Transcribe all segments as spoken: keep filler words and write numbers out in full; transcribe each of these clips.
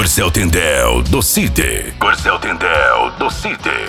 Corcel Tindel do City. Corcel Tindel do City.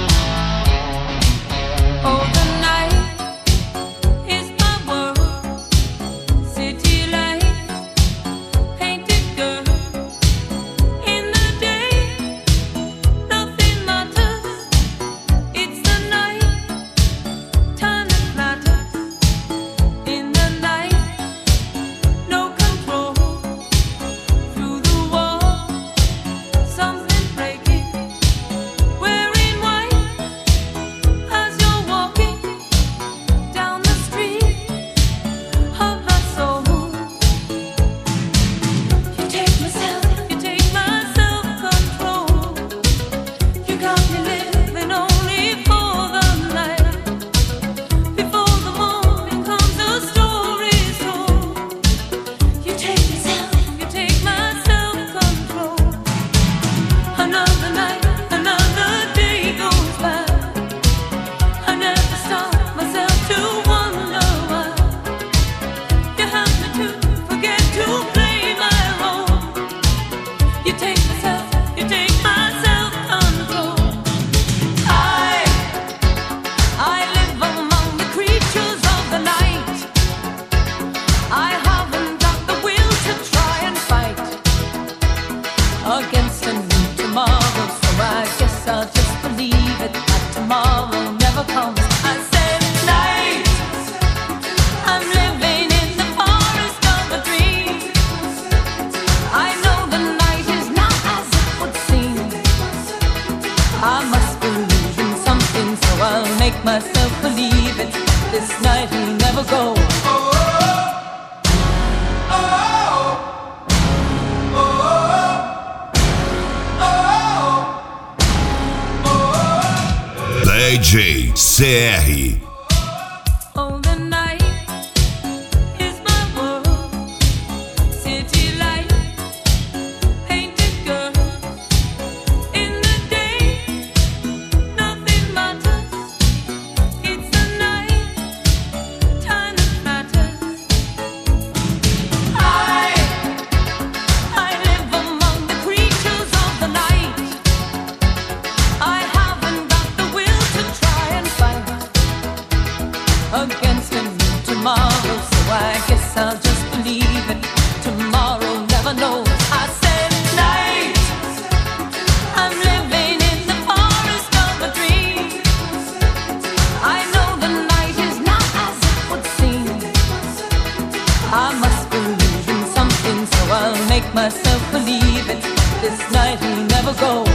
D J C R. Against a new tomorrow, so I guess I'll just believe it. Tomorrow never knows. I said night, I'm living in the forest of a dream. I know the night is not as it would seem. I must believe in something, so I'll make myself believe it. This night will never go.